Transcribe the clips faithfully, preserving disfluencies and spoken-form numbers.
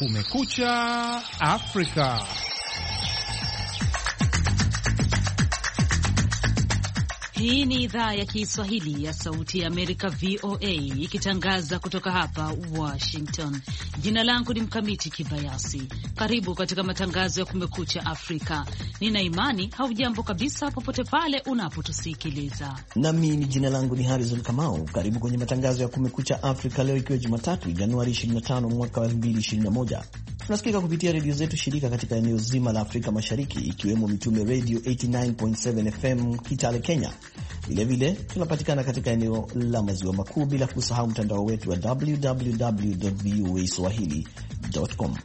Kumekucha Afrika. Hii ni idhaa ya Kiswahili ya Sauti ya Amerika, V O A, ikitangaza kutoka hapa Washington. Jina langu ni Mkamiti Kibayasi. Karibu katika matangazo ya Kumekucha Afrika. Nina imani haujambo kabisa popote pale unapotusikiliza. Nami ni jina langu ni Harrison Kamau. Karibu kwenye matangazo ya Kumekucha Afrika leo ikiwa Jumatatu, Januari ishirini na tano mwaka wa elfu mbili ishirini na moja. Tunasikika kupitia redio zetu shirika katika eneo zima la Afrika Mashariki, ikiwemo Mitume Radio themanini na tisa nukta saba F M Kitale, Kenya. Vilevile tunapatikana katika eneo la maziwa makuu, bila kusahau mtandao wetu wa w w w dot v o a swahili dot com.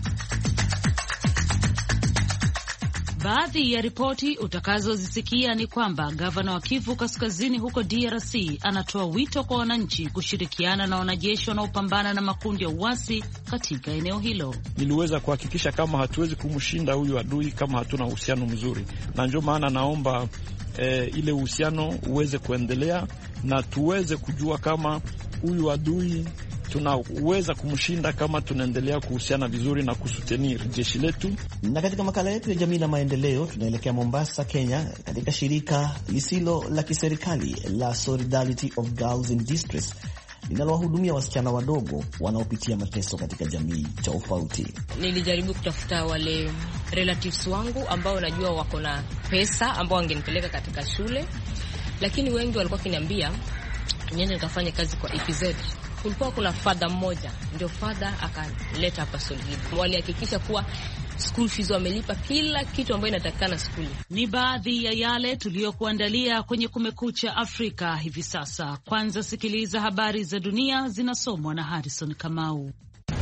Baadhi ya ripoti utakazozisikia ni kwamba gavana wa Kivu Kaskazini huko D R C anatoa wito kwa wananchi kushirikiana na wanajeshi wanaopambana na makundi ya uasi katika eneo hilo. Niliweza kuhakikisha kama hatuwezi kumshinda huyu adui kama hatuna uhusiano mzuri, na ndio maana naomba e, ile uhusiano uweze kuendelea na tuweze kujua kama huyu adui tunaweza kumshinda kama tunaendelea kuhusiana vizuri na kusutenir jeshi letu. Na katika makala yetu ya jamii na maendeleo, tunaelekea Mombasa, Kenya, katika shirika lisilo la kiserikali la Solidarity of Girls in Distress linalowahudumia wasichana wadogo wanaopitia mateso katika jamii tofauti. Nilijaribu kutafuta wale relatives wangu ambao najua wako na pesa ambao wangenipeleka katika shule, lakini wengi walikuwa kiniambia niende nikafanye kazi kwa E P Z. Kulikuwa kuna father mmoja, ndio father akaleta hapa Solidarity. Walihakikisha kuwa school fees wamelipa kila kitu ambayo inatakikana skuli. Ni baadhi ya yale tuliyokuandalia kwenye Kumekucha Afrika hivi sasa. Kwanza sikiliza habari za dunia zinasomwa na Harrison Kamau.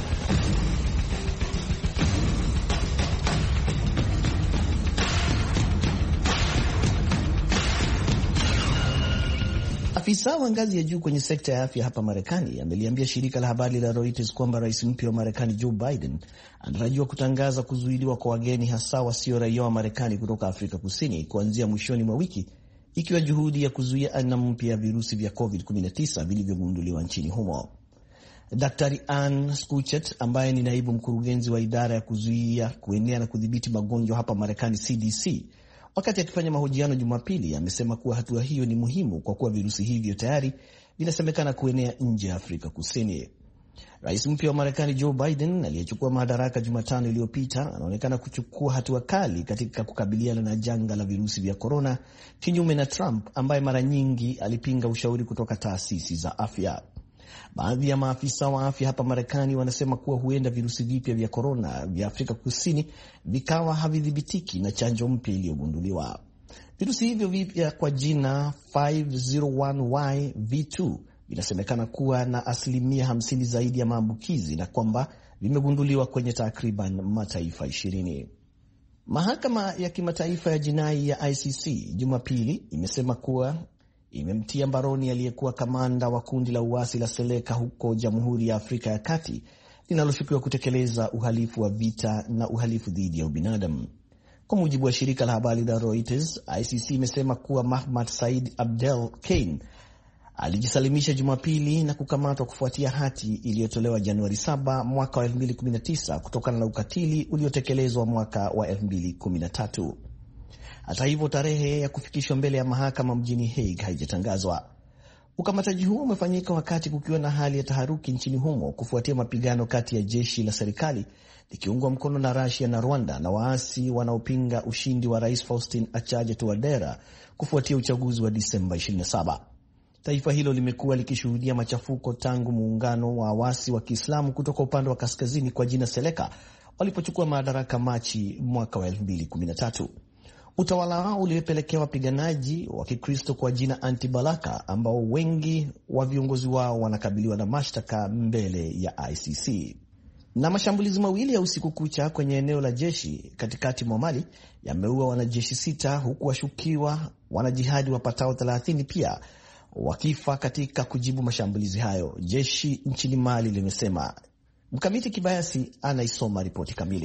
Afisa wa ngazi ya juu kwenye sekta ya afya hapa Marekani ameliambia shirika la habari la Reuters kwamba rais mpya wa Marekani Joe Biden anatarajiwa kutangaza kuzuiliwa kwa wageni, hasa wasio raia wa Marekani, kutoka Afrika Kusini kuanzia mwishoni mwa wiki, ikiwa juhudi ya kuzuia aina mpya ya virusi vya covid kumi na tisa vilivyogunduliwa nchini humo. Daktari Ann Skuchet, ambaye ni naibu mkurugenzi wa idara ya kuzuia, kuenea na kudhibiti magonjwa hapa Marekani C D C, wakati akifanya mahojiano Jumapili, amesema kuwa hatua hiyo ni muhimu kwa kuwa virusi hivyo tayari vinasemekana kuenea nje ya Afrika Kusini. Rais mpya wa Marekani Joe Biden, aliyechukua madaraka Jumatano iliyopita, anaonekana kuchukua hatua kali katika kukabiliana na janga la virusi vya korona, kinyume na Trump ambaye mara nyingi alipinga ushauri kutoka taasisi za afya. Baadhi ya maafisa wa afya hapa Marekani wanasema kuwa huenda virusi vipya vya korona vya Afrika Kusini vikawa havidhibitiki na chanjo mpya iliyogunduliwa. Virusi hivyo vipya kwa jina five oh one Y V two vinasemekana kuwa na asilimia hamsini zaidi ya maambukizi na kwamba vimegunduliwa kwenye takriban mataifa ishirini. Mahakama ya Kimataifa ya Jinai ya I C C Jumapili imesema kuwa imemtia mbaroni aliyekuwa kamanda wa kundi la uasi la Seleka huko Jamhuri ya Afrika ya Kati, linaloshukiwa kutekeleza uhalifu wa vita na uhalifu dhidi ya ubinadamu. Kwa mujibu wa shirika la habari la Reuters, I C C imesema kuwa Mahmad Said Abdel Kane alijisalimisha Jumapili na kukamatwa kufuatia hati iliyotolewa Januari saba mwaka wa elfu mbili kumi na tisa kutokana na ukatili uliotekelezwa mwaka wa elfu mbili kumi na tatu. Hata hivyo, tarehe ya kufikishwa mbele ya mahakama mjini Hague haijatangazwa. Ukamataji huo umefanyika wakati kukiwa na hali ya taharuki nchini humo kufuatia mapigano kati ya jeshi la serikali likiungwa mkono na Russia na Rwanda na waasi wanaopinga ushindi wa Rais Faustin Archange Touadera kufuatia uchaguzi wa Disemba ishirini na saba. Taifa hilo limekuwa likishuhudia machafuko tangu muungano wa waasi wa Kiislamu kutoka upande wa kaskazini kwa jina Seleka walipochukua madaraka Machi mwaka wa elfu mbili kumi na tatu. Utawala wao ulipelekea wapiganaji wa Kikristo kwa jina Anti-Balaka, ambao wengi wa viongozi wao wanakabiliwa na mashtaka mbele ya I C C. Na mashambulizi mawili ya usiku kucha kwenye eneo la jeshi katikati mwa Mali yameua wanajeshi sita, huku washukiwa wanajihadi wapatao thelathini pia wakifa katika kujibu mashambulizi hayo, jeshi nchini Mali limesema. Mkamiti Kibayasi anaisoma ripoti kamili.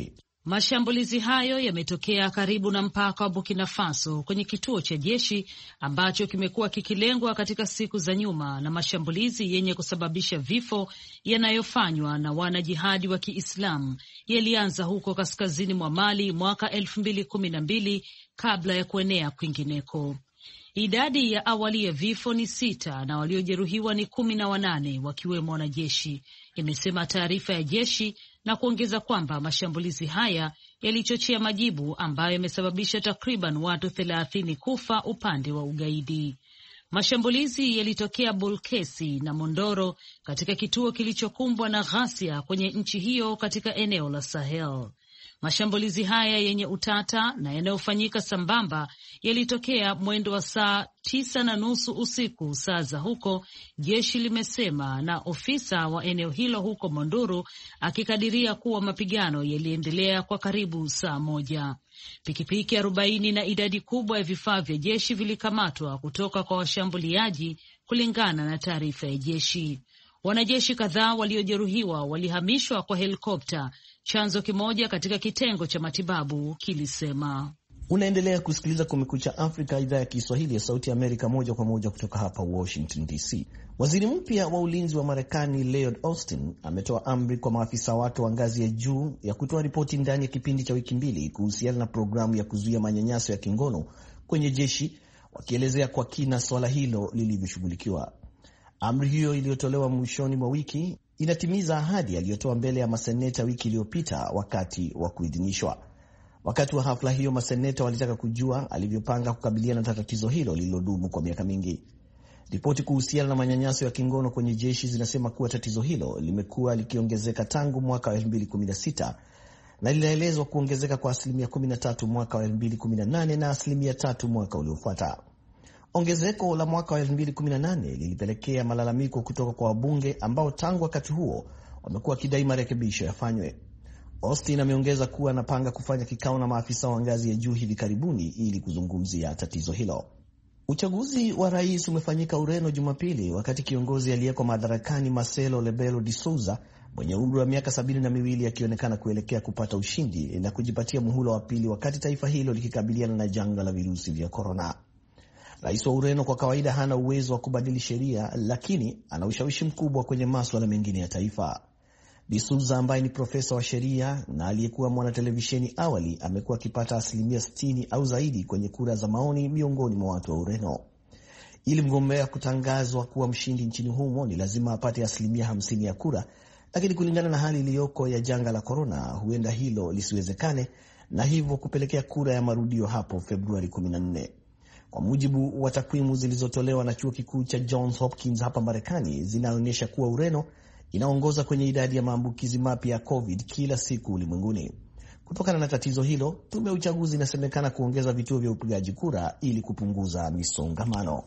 Mashambulizi hayo yametokea karibu na mpaka wa Burkina Faso kwenye kituo cha jeshi ambacho kimekuwa kikilengwa katika siku za nyuma na mashambulizi yenye kusababisha vifo yanayofanywa na wanajihadi wa Kiislamu yalianza huko kaskazini mwa Mali mwaka elfu mbili kumi na mbili kabla ya kuenea kwingineko. Idadi ya awali ya vifo ni sita na waliojeruhiwa ni kumi na wanane wakiwemo wanajeshi, imesema taarifa ya jeshi, na kuongeza kwamba mashambulizi haya yalichochea majibu ambayo yamesababisha takriban watu thelathini kufa upande wa ugaidi. Mashambulizi yalitokea Bulkesi na Mondoro katika kituo kilichokumbwa na ghasia kwenye nchi hiyo katika eneo la Sahel. Mashambulizi haya yenye utata na yanayofanyika sambamba yalitokea mwendo wa saa tisa na nusu usiku saa za huko, jeshi limesema, na ofisa wa eneo hilo huko Mondoro akikadiria kuwa mapigano yaliendelea kwa karibu saa moja. Pikipiki arobaini na idadi kubwa ya vifaa vya jeshi vilikamatwa kutoka kwa washambuliaji, kulingana na taarifa ya jeshi. Wanajeshi kadhaa waliojeruhiwa walihamishwa kwa helikopta, chanzo kimoja katika kitengo cha matibabu kilisema. Unaendelea kusikiliza Kumekucha Afrika, idhaa ya Kiswahili ya Sauti ya Amerika, moja kwa moja kutoka hapa Washington D C. Waziri mpya wa ulinzi wa Marekani Lloyd Austin ametoa amri kwa maafisa wake wa ngazi ya juu ya kutoa ripoti ndani ya kipindi cha wiki mbili kuhusiana na programu ya kuzuia manyanyaso ya kingono kwenye jeshi, wakielezea kwa kina swala hilo lilivyoshughulikiwa. Amri hiyo iliyotolewa mwishoni mwa wiki inatimiza ahadi aliyotoa mbele ya maseneta wiki iliyopita wakati wa kuidhinishwa. Wakati wa hafla hiyo, maseneta walitaka kujua alivyopanga kukabiliana na tatizo hilo lililodumu kwa miaka mingi. Ripoti kuhusiana na manyanyaso ya kingono kwenye jeshi zinasema kuwa tatizo hilo limekuwa likiongezeka tangu mwaka wa elfu mbili kumi na sita na linaelezwa kuongezeka kwa asilimia kumi na tatu mwaka wa elfu mbili kumi na nane na asilimia tatu mwaka uliofuata. Ongezeko la mwaka wa elfu mbili kumi na nane lilipelekea malalamiko kutoka kwa wabunge ambao tangu wakati huo wamekuwa wakidai marekebisho yafanywe. Austin ameongeza kuwa anapanga kufanya kikao na maafisa wa ngazi ya juu hivi karibuni ili kuzungumzia tatizo hilo. Uchaguzi wa rais umefanyika Ureno Jumapili, wakati kiongozi aliyeko madarakani Marcelo Rebelo de Sousa mwenye umri wa miaka sabini na miwili akionekana kuelekea kupata ushindi na kujipatia muhula wa pili, wakati taifa hilo likikabiliana na janga la virusi vya korona. Rais wa Ureno kwa kawaida hana uwezo wa kubadili sheria, lakini ana ushawishi mkubwa kwenye masuala mengine ya taifa. De Sousa ambaye ni profesa wa sheria na aliyekuwa mwanatelevisheni awali amekuwa akipata asilimia sitini au zaidi kwenye kura za maoni miongoni mwa watu wa Ureno. Ili mgombea kutangazwa kuwa mshindi nchini humo ni lazima apate asilimia hamsini ya kura, lakini kulingana na hali iliyoko ya janga la korona, huenda hilo lisiwezekane na hivyo kupelekea kura ya marudio hapo Februari kumi na nne. Kwa mujibu wa takwimu zilizotolewa na chuo kikuu cha Johns Hopkins hapa Marekani, zinaonyesha kuwa Ureno inaongoza kwenye idadi ya maambukizi mapya ya COVID kila siku ulimwenguni. Kutokana na tatizo hilo, tume ya uchaguzi inasemekana kuongeza vituo vya upigaji kura ili kupunguza misongamano.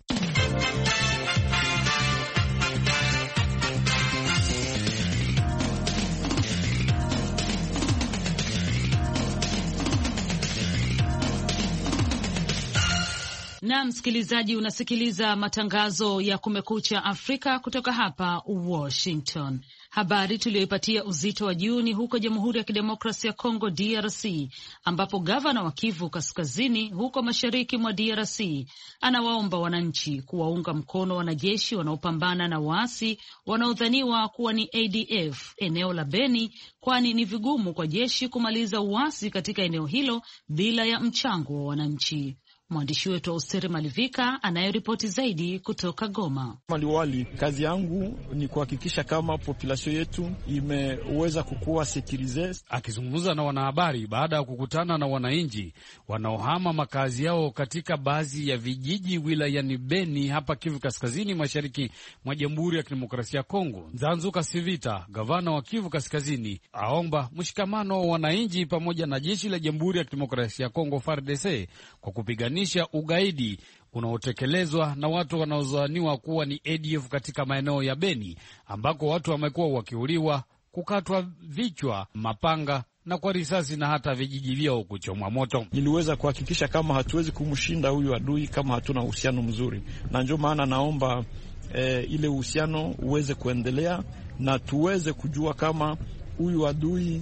Na msikilizaji, unasikiliza matangazo ya Kumekucha Afrika kutoka hapa Washington. Habari tuliyoipatia uzito wa juu ni huko Jamhuri ya Kidemokrasia ya Kongo D R C, ambapo gavana wa Kivu Kaskazini huko mashariki mwa D R C anawaomba wananchi kuwaunga mkono wanajeshi wanaopambana na waasi wanaodhaniwa kuwa ni A D F eneo la Beni, kwani ni vigumu kwa jeshi kumaliza uasi katika eneo hilo bila ya mchango wa wananchi. Mwandishi wetu Austere Malivika anayeripoti zaidi kutoka Goma. Maliwali, kazi yangu ni kuhakikisha kama population yetu imeweza kukua sekurize. Akizungumza na wanahabari baada ya kukutana na wananchi wanaohama makazi yao katika baadhi ya vijiji wilayani Beni hapa Kivu Kaskazini, mashariki mwa Jamhuri ya Kidemokrasia ya Kongo, Nzanzu Kasivita, gavana wa Kivu Kaskazini, aomba mshikamano wa wananchi pamoja na jeshi la Jamhuri ya Kidemokrasia ya Kongo F A R D C kwa kupigania ugaidi unaotekelezwa na watu wanaozaniwa kuwa ni A D F katika maeneo ya Beni, ambako watu wamekuwa wakiuliwa, kukatwa vichwa, mapanga na kwa risasi na hata vijiji vyao kuchomwa moto. Niliweza kuhakikisha kama hatuwezi kumshinda huyu adui kama hatuna uhusiano mzuri, na ndio maana naomba e, ile uhusiano uweze kuendelea na tuweze kujua kama huyu adui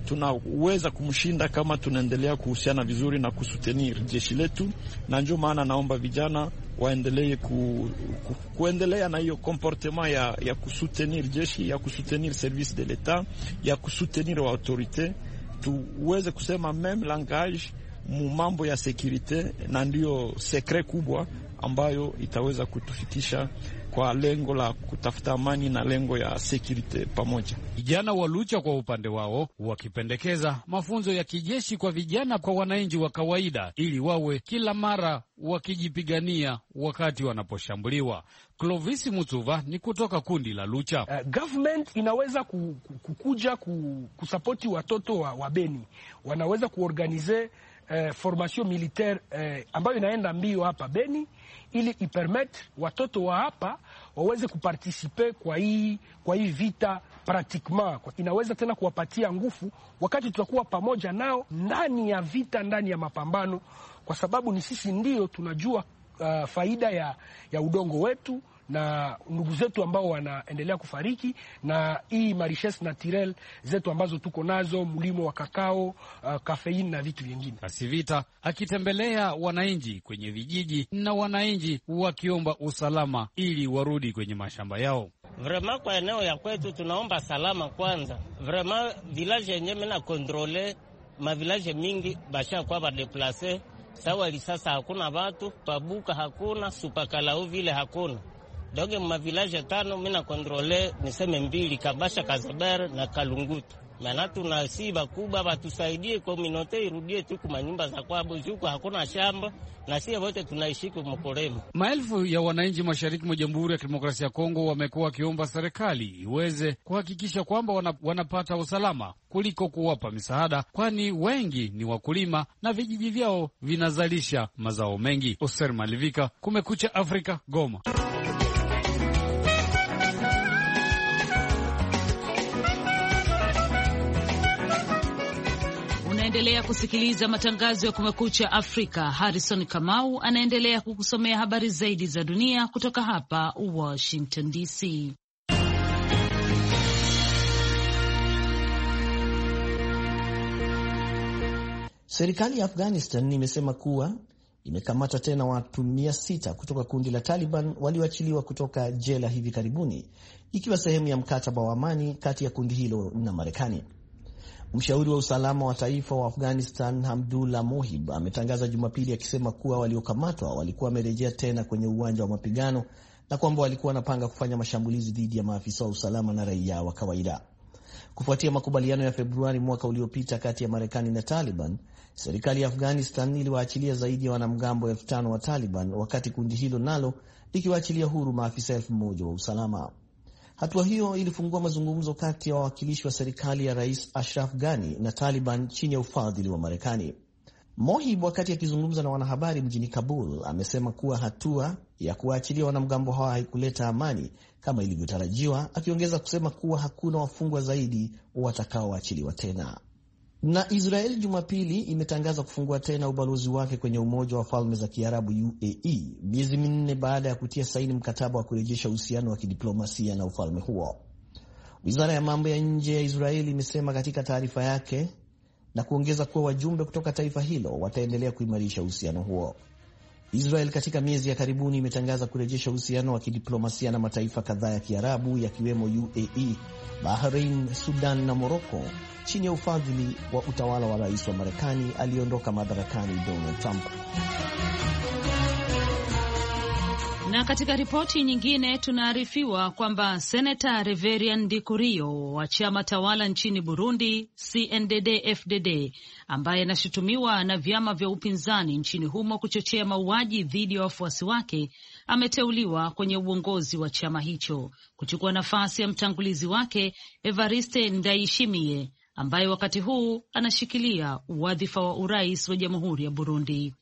tunaweza kumshinda kama tunaendelea kuhusiana vizuri na kusutenir jeshi letu, na ndio maana naomba vijana waendelee ku, ku, kuendelea na hiyo comportement ya, ya kusutenir jeshi, ya kusutenir service de l'etat, ya kusutenir wa autorite, tuweze kusema meme langage mu mambo ya securite, na ndio secret kubwa ambayo itaweza kutufikisha kwa lengo la kutafuta amani na lengo ya security pamoja. Vijana wa Lucha kwa upande wao wakipendekeza mafunzo ya kijeshi kwa vijana kwa wananchi wa kawaida ili wawe kila mara wakijipigania wakati wanaposhambuliwa. Clovis Mutuva ni kutoka kundi la Lucha. Uh, government inaweza kukuja kusapoti watoto wa, wa Beni. Wanaweza kuorganize uh, formation militaire uh, ambayo inaenda mbio hapa Beni ili ipermet watoto wa hapa waweze kupartisipe kwa hii kwa hii vita pratiquement. Inaweza tena kuwapatia nguvu wakati tutakuwa pamoja nao ndani ya vita, ndani ya mapambano, kwa sababu ni sisi ndio tunajua uh, faida ya, ya udongo wetu na ndugu zetu ambao wanaendelea kufariki, na hii marishes naturel zetu ambazo tuko nazo, mlimo wa kakao, uh, kafeini na vitu vingine. Kasivita akitembelea wananchi kwenye vijiji na wananchi wakiomba usalama ili warudi kwenye mashamba yao. Vrema kwa eneo ya kwetu tunaomba salama kwanza. Vrema village yenye mena kontrole ma village mingi basha kwa ba deplacer. Sawa li sasa hakuna watu, Pabuka hakuna, Supakalau vile hakuna. Doge mma village tano mina kontrole niseme mbili, Kabasha, Kazaber na Kalungutu. Maana tunasiba kubwa batusaidie community irudie tu kwa nyumba za kwao, huko hakuna shamba na sisi wote tunaishi kwa mkolemo. Maelfu ya wananchi mashariki mwa Jamhuri ya Kidemokrasia ya Kongo wamekuwa wakiomba serikali iweze kuhakikisha kwamba wana, wanapata usalama kuliko kuwapa misaada, kwani wengi ni wakulima na vijiji vyao vinazalisha mazao mengi. Oser Malivika, Kumekucha Afrika, Goma. Unaendelea kusikiliza matangazo ya Kumekucha Afrika. Harrison Kamau anaendelea kukusomea habari zaidi za dunia kutoka hapa Washington D C. Serikali ya Afghanistan imesema kuwa imekamata tena watu mia sita kutoka kundi la Taliban walioachiliwa kutoka jela hivi karibuni, ikiwa sehemu ya mkataba wa amani kati ya kundi hilo na Marekani. Mshauri wa usalama wa taifa wa Afghanistan Hamdullah Mohib ametangaza Jumapili akisema kuwa waliokamatwa walikuwa wamerejea tena kwenye uwanja wa mapigano na kwamba walikuwa wanapanga kufanya mashambulizi dhidi ya maafisa wa usalama na raia wa kawaida. Kufuatia makubaliano ya Februari mwaka uliopita kati ya Marekani na Taliban, serikali ya Afghanistan iliwaachilia zaidi ya wanamgambo elfu tano wa Taliban, wakati kundi hilo nalo likiwaachilia huru maafisa elfu moja wa usalama. Hatua hiyo ilifungua mazungumzo kati ya wawakilishi wa serikali ya Rais Ashraf Ghani na Taliban chini ya ufadhili wa Marekani. Mohib, wakati akizungumza na wanahabari mjini Kabul, amesema kuwa hatua ya kuwaachilia wanamgambo hawa haikuleta amani kama ilivyotarajiwa, akiongeza kusema kuwa hakuna wafungwa zaidi watakaoachiliwa tena. Na Israel Jumapili imetangaza kufungua tena ubalozi wake kwenye Umoja wa Falme za Kiarabu U A E, miezi minne baada ya kutia saini mkataba wa kurejesha uhusiano wa kidiplomasia na ufalme huo. Wizara ya mambo ya nje ya Israeli imesema katika taarifa yake, na kuongeza kuwa wajumbe kutoka taifa hilo wataendelea kuimarisha uhusiano huo. Israel katika miezi ya karibuni imetangaza kurejesha uhusiano wa kidiplomasia na mataifa kadhaa ya Kiarabu yakiwemo U A E, Bahrain, Sudan na Morocco chini ya ufadhili wa utawala wa rais wa Marekani aliyeondoka madarakani Donald Trump. Na katika ripoti nyingine tunaarifiwa kwamba Senata Reverian Ndikurio wa chama tawala nchini Burundi C N D D F D D, ambaye anashutumiwa na vyama vya upinzani nchini humo kuchochea mauaji dhidi ya wafuasi wake, ameteuliwa kwenye uongozi wa chama hicho kuchukua nafasi ya mtangulizi wake Evariste Ndayishimiye, ambaye wakati huu anashikilia wadhifa wa urais wa Jamhuri ya Burundi.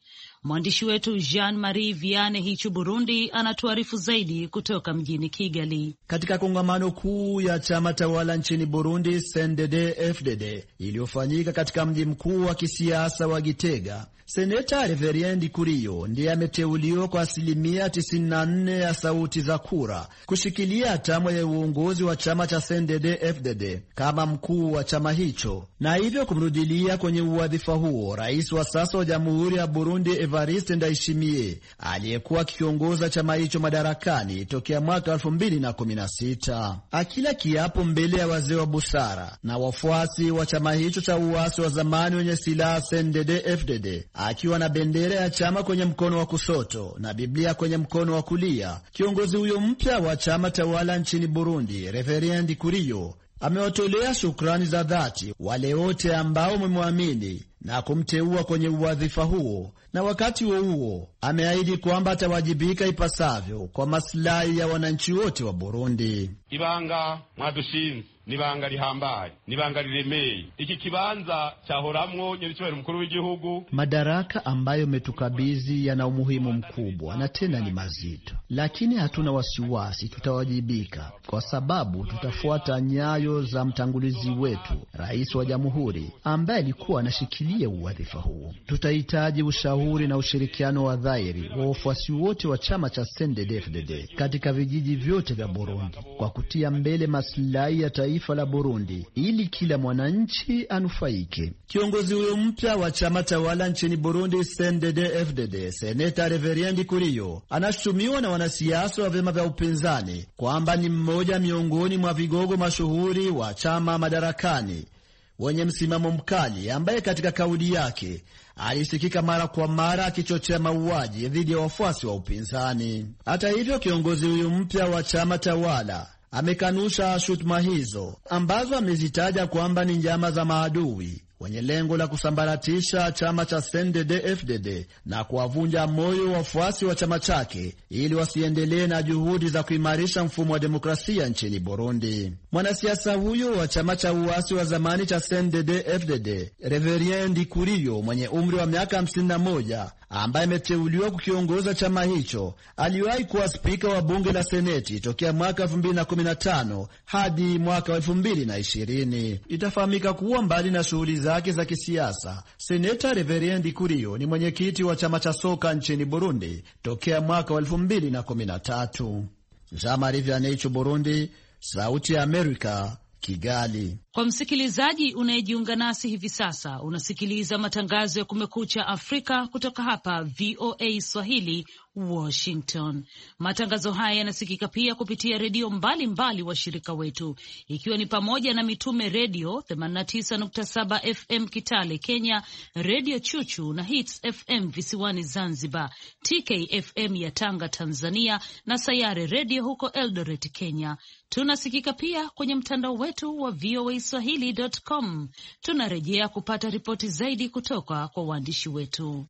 Mwandishi wetu Jean Marie Viane Hichu Burundi anatuarifu zaidi kutoka mjini Kigali. Katika kongamano kuu ya chama tawala nchini Burundi C N D D F D D iliyofanyika katika mji mkuu wa kisiasa wa Gitega, Seneta Reverien Ndikuriyo ndiye ameteuliwa kwa asilimia tisini na nne ya sauti za kura kushikilia hatamu ya uongozi wa chama cha C N D D F D D kama mkuu wa chama hicho, na hivyo kumrudilia kwenye uwadhifa huo rais wa sasa wa Jamhuri ya Burundi Evariste Ndayishimiye aliyekuwa akiongoza chama hicho madarakani tokea mwaka elfu mbili na kumi na sita. Akila kiapo mbele ya wazee wa busara na wafuasi wa chama hicho cha uasi wa zamani wenye silaha C N D D F D D, akiwa na bendera ya chama kwenye mkono wa kusoto na Biblia kwenye mkono wa kulia, kiongozi huyo mpya wa chama tawala nchini Burundi Reverien Ndikuriyo amewatolea shukrani za dhati wale wote ambao wamemwamini na kumteua kwenye uwadhifa huo, na wakati huo huo ameahidi kwamba atawajibika ipasavyo kwa maslahi ya wananchi wote wa Burundi. Ibanga mwadushinze nibanga lihambaye nibanga liremeye iki kibanza cyahoramwo nyiricyo mukuru w'igihugu. Madaraka ambayo metukabidhi yana umuhimu mkubwa na tena ni mazito, lakini hatuna wasiwasi, tutawajibika kwa sababu tutafuata nyayo za mtangulizi wetu rais wa jamhuri ambaye alikuwa anashikilia uwadhifa huo. Tutahitaji ushauri na ushirikiano wa dhahiri wa wafuasi wote wa chama cha C N D D F D D katika vijiji vyote vya Burundi kwa kutia mbele maslahi ya taifa la Burundi ili kila mwananchi anufaike. Kiongozi huyo mpya wa chama tawala nchini Burundi C N D D F D D, Seneta Reverien Ndikuriyo, anashutumiwa na wanasiasa wa vyama vya upinzani kwamba ni mmoja miongoni mwa vigogo mashuhuri wa chama madarakani wenye msimamo mkali, ambaye katika kauli yake alisikika mara kwa mara akichochea mauaji dhidi ya wafuasi wa upinzani. Hata hivyo, kiongozi huyu mpya wa chama tawala amekanusha shutuma hizo ambazo amezitaja kwamba ni njama za maadui wenye lengo la kusambaratisha chama cha C N D D F D D na kuwavunja moyo wafuasi wa chama chake ili wasiendelee na juhudi za kuimarisha mfumo wa demokrasia nchini Burundi. Mwanasiasa huyo wa chama cha uasi wa zamani cha C N D D F D D, Reverien Ndikuriyo, mwenye umri wa miaka hamsini na moja, ambaye ameteuliwa kukiongoza chama hicho, aliwahi kuwa spika wa bunge la seneti tokea mwaka elfu mbili na kumi na tano hadi mwaka elfu mbili na ishirini. Itafahamika kuwa mbali na shughuli zake za kisiasa, Seneta Reverien Ndikuriyo ni mwenyekiti wa chama cha soka nchini Burundi tokea mwaka elfu mbili na kumi na tatu. Jean-Marie Vianney, Burundi, Sauti ya Amerika, Kigali. Kwa msikilizaji unayejiunga nasi hivi sasa, unasikiliza matangazo ya Kumekucha Afrika kutoka hapa V O A Swahili, Washington. Matangazo haya yanasikika pia kupitia redio mbalimbali washirika wetu, ikiwa ni pamoja na Mitume Redio themanini na tisa nukta saba F M Kitale Kenya, Redio Chuchu na Hits F M visiwani Zanzibar, T K F M ya Tanga Tanzania, na Sayare Redio huko Eldoret Kenya. Tunasikika pia kwenye mtandao wetu wa V O A Swahili dot com. Tunarejea kupata ripoti zaidi kutoka kwa waandishi wetu.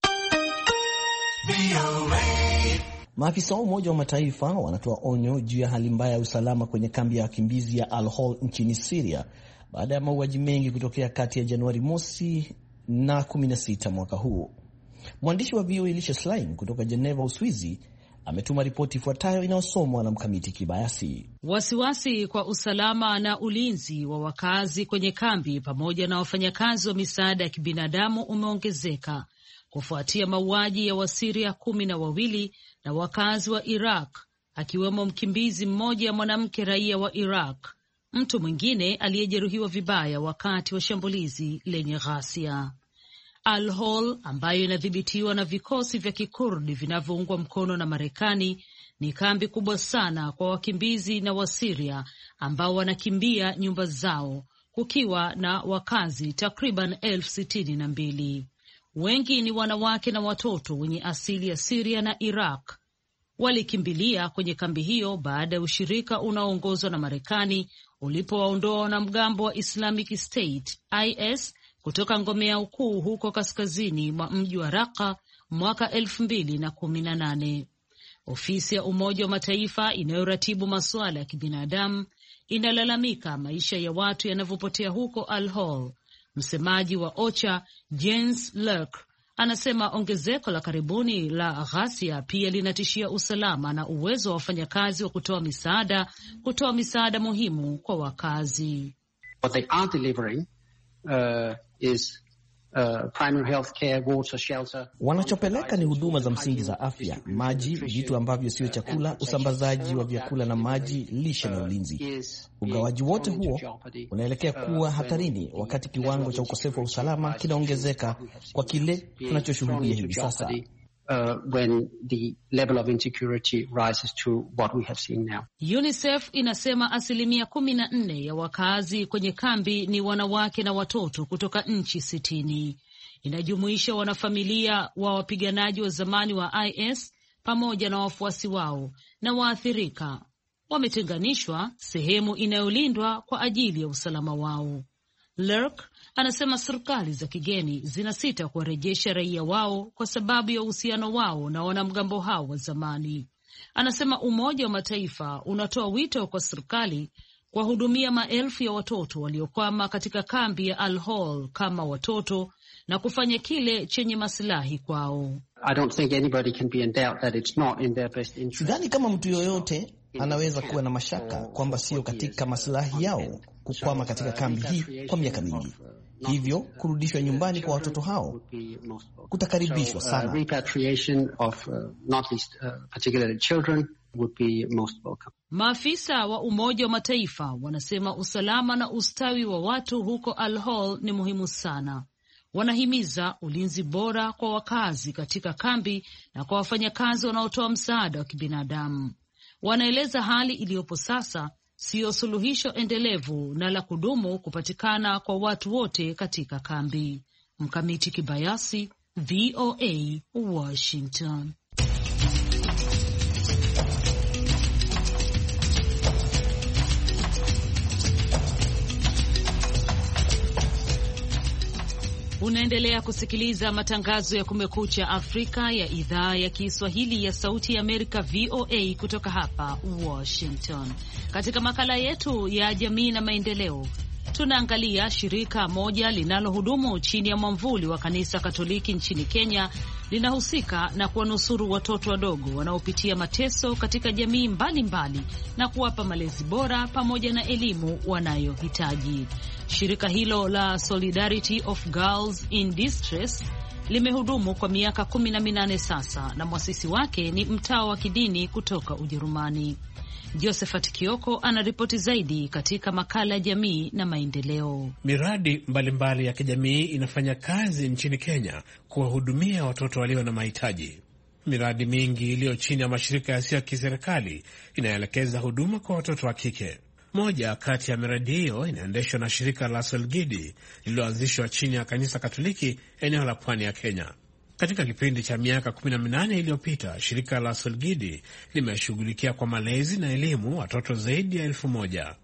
Maafisa wa Umoja wa Mataifa wanatoa onyo juu ya hali mbaya ya usalama kwenye kambi ya wakimbizi ya Al-Hol nchini Syria baada ya mauaji mengi kutokea kati ya Januari mosi na kumi na sita mwaka huu. Mwandishi wa V O A Elisha Schlein kutoka Geneva, Uswizi, ametuma ripoti ifuatayo inayosomwa na Mkamiti Kibayasi. Wasiwasi kwa usalama na ulinzi wa wakazi kwenye kambi pamoja na wafanyakazi wa misaada ya kibinadamu umeongezeka kufuatia mauaji ya Wasiria kumi na wawili na wakazi wa Iraq, akiwemo mkimbizi mmoja mwanamke raia wa Iraq, mtu mwingine aliyejeruhiwa vibaya wakati wa shambulizi lenye ghasia. Al-Hol, ambayo inadhibitiwa na vikosi vya Kikurdi vinavyoungwa mkono na Marekani, ni kambi kubwa sana kwa wakimbizi na Wasiria ambao wanakimbia nyumba zao, kukiwa na wakazi takriban elfu sitini na mbili. Wengi ni wanawake na watoto wenye asili ya Syria na Iraq. Walikimbilia kwenye kambi hiyo baada ya ushirika unaoongozwa na Marekani ulipowaondoa wanamgambo wa Islamic State I S kutoka ngome yao kuu huko kaskazini mwa mji wa Raqqa mwaka elfu mbili na kumi na nane. Ofisi ya Umoja wa Mataifa inayoratibu masuala ya kibinadamu inalalamika maisha ya watu yanavyopotea huko Al-Hol. Msemaji wa OCHA Jens Lurk Anasema ongezeko la karibuni la ghasia pia linatishia usalama na uwezo wa wafanyakazi wa kutoa misaada kutoa misaada muhimu kwa wakazi. What they are delivering, uh, is Uh, primary health care, water, shelter. Wanachopeleka ni huduma za msingi za afya, maji, vitu ambavyo sio chakula, usambazaji wa vyakula na maji, lishe na ulinzi. Ugawaji wote huo unaelekea kuwa hatarini wakati kiwango cha ukosefu wa usalama kinaongezeka kwa kile tunachoshuhudia hivi sasa. Uh, when the level of insecurity rises to what we have seen now. UNICEF inasema asilimia kumi na nne ya wakazi kwenye kambi ni wanawake na watoto kutoka nchi sitini. Inajumuisha wanafamilia wa wapiganaji wa zamani wa I S pamoja na wafuasi wao, na waathirika wametenganishwa sehemu inayolindwa kwa ajili ya usalama wao. Lurk anasema serikali za kigeni zinasita kuwarejesha raia wao kwa sababu ya uhusiano wao na wanamgambo hao wa zamani. Anasema Umoja wa Mataifa unatoa wito kwa serikali kuwahudumia maelfu ya watoto waliokwama katika kambi ya Al-Hol kama watoto na kufanya kile chenye maslahi kwao. I don't think anybody can be in doubt that it's not in their best interest. Sidhani kama mtu yoyote anaweza kuwa na mashaka kwamba sio katika maslahi yao kukwama katika kambi hii kwa miaka mingi. Hivyo kurudishwa nyumbani kwa watoto hao kutakaribishwa sana. So, uh, repatriation of uh, not least uh, particularly children would be most welcome. Maafisa wa Umoja wa Mataifa wanasema usalama na ustawi wa watu huko Al-Hol ni muhimu sana. Wanahimiza ulinzi bora kwa wakazi katika kambi na kwa wafanyakazi wanaotoa msaada wa kibinadamu. Wanaeleza hali iliyopo sasa siyo suluhisho endelevu na la kudumu kupatikana kwa watu wote katika kambi. Mkamiti Kibayasi, V O A, Washington. Unaendelea kusikiliza matangazo ya Kumekucha Afrika ya idhaa ya Kiswahili ya Sauti ya Amerika, V O A, kutoka hapa Washington. Katika makala yetu ya jamii na maendeleo, tunaangalia shirika moja linalohudumu chini ya mwamvuli wa kanisa Katoliki nchini Kenya linahusika na kuwanusuru watoto wadogo wanaopitia mateso katika jamii mbalimbali mbali, na kuwapa malezi bora pamoja na elimu wanayohitaji. Shirika hilo la Solidarity of Girls in Distress limehudumu kwa miaka kumi na minane sasa, na mwasisi wake ni mtawa wa kidini kutoka Ujerumani. Josephat Kioko anaripoti zaidi katika makala ya jamii na maendeleo. Miradi mbalimbali mbali ya kijamii inafanya kazi nchini Kenya kuwahudumia watoto walio na mahitaji. Miradi mingi iliyo chini ya mashirika yasiyo ya kiserikali inaelekeza huduma kwa watoto wa kike. Moja kati ya miradi hiyo inaendeshwa na shirika la Solgidi lililoanzishwa chini ya kanisa Katoliki eneo la pwani ya Kenya. Katika kipindi cha miaka kumi na minane iliyopita, shirika la Solgidi limeshughulikia kwa malezi na elimu watoto zaidi ya elfu moja.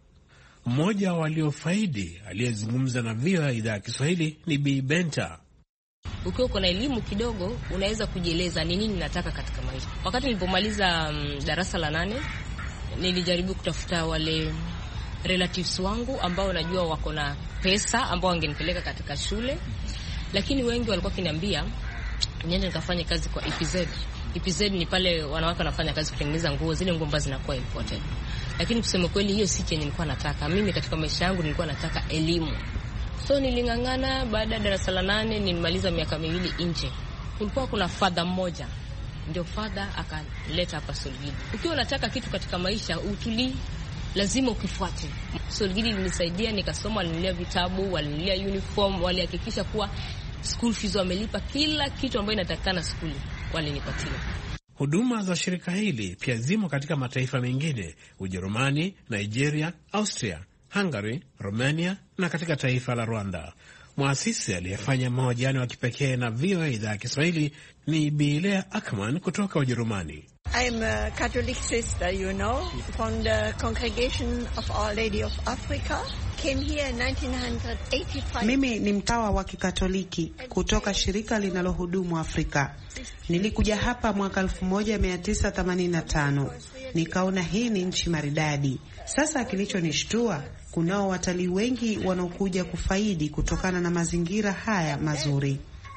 Mmoja waliofaidi aliyezungumza na V O A ya idhaa ya Kiswahili ni Bi Benta. Ukiwa uko na elimu kidogo, unaweza kujieleza ni nini nataka katika maisha. Wakati nilipomaliza um, darasa la nane, nilijaribu kutafuta wale relatives wangu ambao najua wako na pesa ambao wangenipeleka katika shule, lakini wengi walikuwa kiniambia niende nikafanye kazi kwa E P Z. E P Z ni pale wanawake wanafanya kazi kutengeneza nguo, zile nguo ambazo zinakuwa imported. Lakini kusema kweli hiyo si chenye nilikuwa nataka. Mimi katika maisha yangu nilikuwa nataka elimu. So nilingangana. Baada ya darasa la nane nilimaliza miaka miwili nje. Kulikuwa kuna father mmoja, ndio father akaleta hapa Solgidi. Ukiwa unataka kitu katika maisha, utuli lazima ukifuate. Solgidi ilinisaidia, nikasoma, walinilia vitabu, walinilia uniform, walihakikisha kuwa school fees wamelipa, kila kitu ambayo inatakikana skuli walinipatia. Huduma za shirika hili pia zimo katika mataifa mengine: Ujerumani, Nigeria, Austria, Hungary, Romania na katika taifa la Rwanda. Mwasisi aliyefanya mahojiano ya kipekee na V O A idhaa ya Kiswahili ni Bilea Akman kutoka Ujerumani. I'm a Catholic sister, you know, from the Congregation of Our Lady of Africa. Came here in nineteen eighty-five. Mimi ni mtawa wa Kikatoliki kutoka shirika linalohudumu Afrika. Nilikuja hapa mwaka elfu moja mia tisa themanini na tano. Nikaona hii ni nchi maridadi. Sasa kilichonishtua, kunao watalii wengi wanaokuja kufaidi kutokana na mazingira haya mazuri.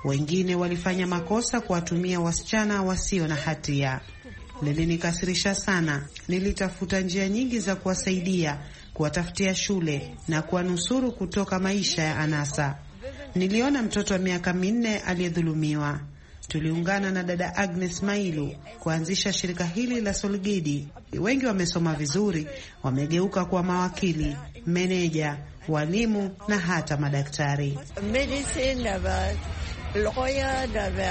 Wengine walifanya makosa kuwatumia wasichana wasio na hatia. Lilinikasirisha sana. Nilitafuta njia nyingi za kuwasaidia, kuwatafutia shule na kuwanusuru kutoka maisha ya anasa. Niliona mtoto wa miaka minne aliyedhulumiwa. Tuliungana na dada Agnes Mailu kuanzisha shirika hili la Solgidi. Wengi wamesoma vizuri, wamegeuka kuwa mawakili, meneja, walimu na hata madaktari. Medicine, lawyer,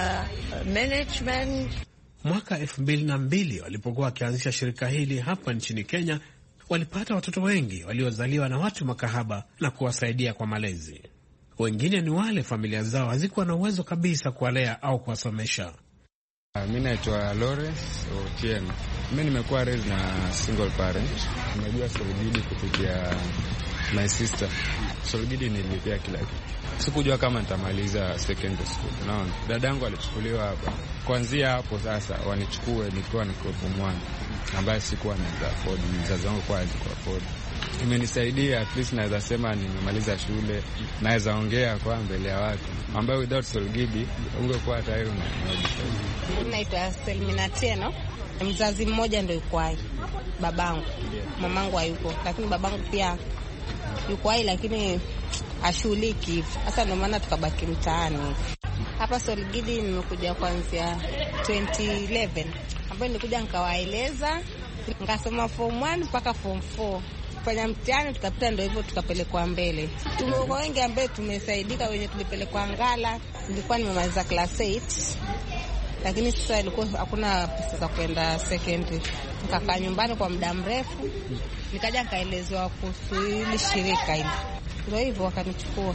management. Mwaka elfu mbili na mbili walipokuwa wakianzisha shirika hili hapa nchini Kenya, walipata watoto wengi waliozaliwa na watu makahaba na kuwasaidia kwa malezi. Wengine ni wale familia zao hazikuwa na uwezo kabisa kuwalea au kuwasomesha. Mimi naitwa Lawrence Otieno. Mimi nimekuwa raised na single parent. Nimejua Solgidi kupitia my sister. Solgidi nilipia kila kitu. Sikujua kama nitamaliza secondary school. Naona dadangu alichukuliwa hapa. Kuanzia hapo sasa wanichukue nikiwa niko form one, ambaye sikuwa naweza afford, mzazi wangu kwa alikuwa afford. Imenisaidia, at least naweza sema nimemaliza shule, naweza ongea kwa mbele ya watu, ambayo without Solgidi ungekuwa hata hiyo na Mimi naitwa Selmina Teno. Mzazi mmoja ndio yuko hai, babangu. Mamangu hayuko, lakini babangu pia yuko hai, lakini ashughuliki. Sasa ndio maana tukabaki mtaani. Hapa Solgidi nimekuja kuanzia twenty eleven, ambapo nilikuja nikawaeleza, nikasoma form one mpaka form four. Fanya mtihani tukapita, ndio hivyo tukapelekwa mbele. Tumekuwa wengi ambao tumesaidika, wenye tulipelekwa Ngala. Nilikuwa nimemaliza class eight, lakini sasa ilikuwa hakuna pesa za kwenda secondary. Nikakaa nyumbani kwa muda mrefu, nikaja nikaelezewa kuhusu hili shirika hili, ndio hivyo wakanichukua.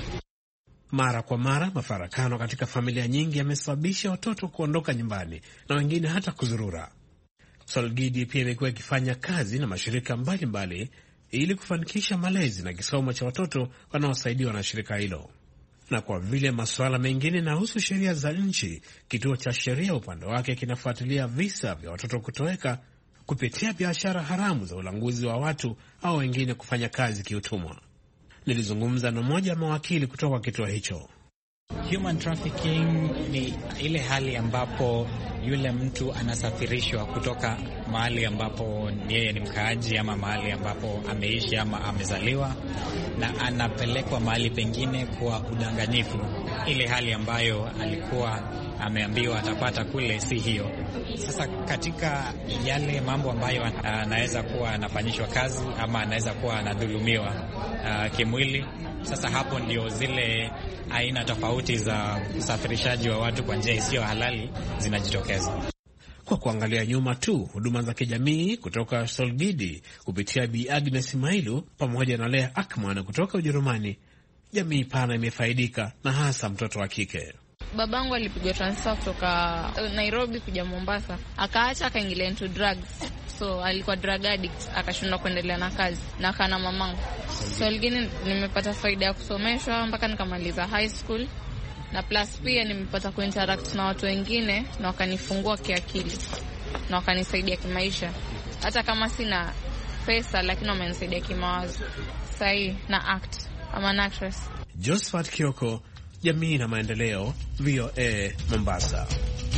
Mara kwa mara mafarakano katika familia nyingi yamesababisha watoto kuondoka nyumbani na wengine hata kuzurura. Solgidi pia imekuwa ikifanya kazi na mashirika mbalimbali mbali, ili kufanikisha malezi na kisomo cha watoto wanaosaidiwa na shirika hilo. Na kwa vile masuala mengine yanahusu sheria za nchi, kituo cha sheria upande wake kinafuatilia visa vya watoto kutoweka kupitia biashara haramu za ulanguzi wa watu au wengine kufanya kazi kiutumwa. Nilizungumza na mmoja wa mawakili kutoka kituo hicho. Human trafficking ni ile hali ambapo yule mtu anasafirishwa kutoka mahali ambapo yeye ni mkaaji ama mahali ambapo ameishi ama amezaliwa, na anapelekwa mahali pengine kwa udanganyifu. Ile hali ambayo alikuwa ameambiwa atapata kule si hiyo. Sasa katika yale mambo ambayo anaweza kuwa anafanyishwa kazi ama anaweza kuwa anadhulumiwa uh, kimwili, sasa hapo ndio zile aina tofauti za usafirishaji wa watu kwa njia isiyo halali zinajitokeza. Kwa kuangalia nyuma tu, huduma za kijamii kutoka Solgidi kupitia Bi Agnes Mailu pamoja na Lea Akman kutoka Ujerumani, jamii pana imefaidika, na hasa mtoto wa kike. Babangu alipigwa transfer kutoka Nairobi kuja Mombasa, akaacha akaingilia into drugs, so alikuwa drug addict, akashindwa kuendelea na kazi na kana mamangu. So lingine nimepata faida ya kusomeshwa mpaka nikamaliza high school, na plus pia nimepata kuinteract na watu wengine na wakanifungua kiakili na wakanisaidia kimaisha. Hata kama sina pesa, lakini wamenisaidia kimawazo. Sahi na act ama an actress. Josephat Kioko, Jamii na Maendeleo, V O A, Mombasa.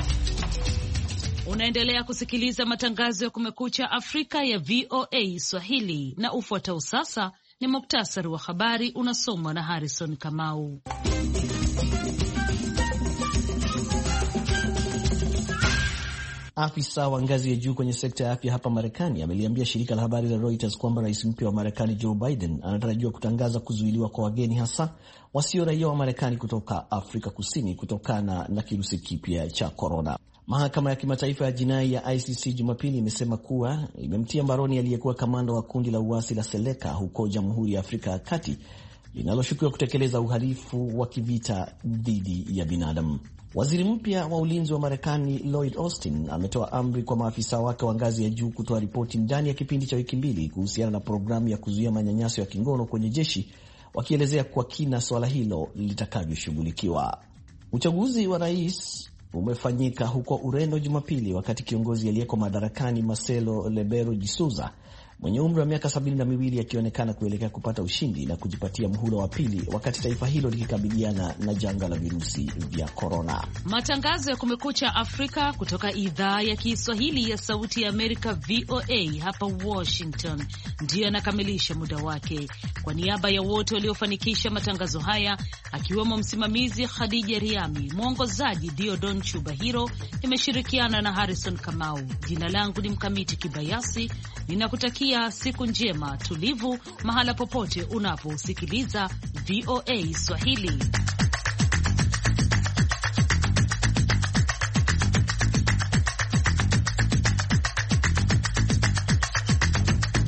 Unaendelea kusikiliza matangazo ya Kumekucha Afrika ya V O A Swahili, na ufuatao sasa ni muktasari wa habari unasomwa na Harrison Kamau. Afisa wa ngazi ya juu kwenye sekta ya afya hapa Marekani ameliambia shirika la habari la Reuters kwamba rais mpya wa Marekani Joe Biden anatarajiwa kutangaza kuzuiliwa kwa wageni, hasa wasio raia wa Marekani, kutoka Afrika Kusini kutokana na kirusi kipya cha korona. Mahakama ya kimataifa ya jinai ya I C C Jumapili imesema kuwa imemtia mbaroni aliyekuwa kamanda wa kundi la uasi la Seleka huko Jamhuri ya Afrika ya Kati linaloshukiwa kutekeleza uhalifu wa kivita dhidi ya binadamu. Waziri mpya wa ulinzi wa Marekani Lloyd Austin ametoa amri kwa maafisa wake wa ngazi ya juu kutoa ripoti ndani ya kipindi cha wiki mbili kuhusiana na programu ya kuzuia manyanyaso ya kingono kwenye jeshi, wakielezea kwa kina swala hilo litakavyoshughulikiwa. Uchaguzi wa rais umefanyika huko Ureno Jumapili, wakati kiongozi aliyeko madarakani Marcelo Rebelo de Sousa mwenye umri wa miaka sabini na miwili akionekana kuelekea kupata ushindi na kujipatia muhula wa pili wakati taifa hilo likikabiliana na janga la virusi vya korona. Matangazo ya Kumekucha Afrika kutoka idhaa ya Kiswahili ya Sauti ya Amerika V O A hapa Washington ndiyo yanakamilisha muda wake. Kwa niaba ya wote waliofanikisha matangazo haya, akiwemo msimamizi Khadija Riami, mwongozaji Diodon Chubahiro, nimeshirikiana na Harrison Kamau. Jina langu ni Mkamiti Kibayasi. Ninakutakia siku njema tulivu mahala popote unaposikiliza V O A Swahili.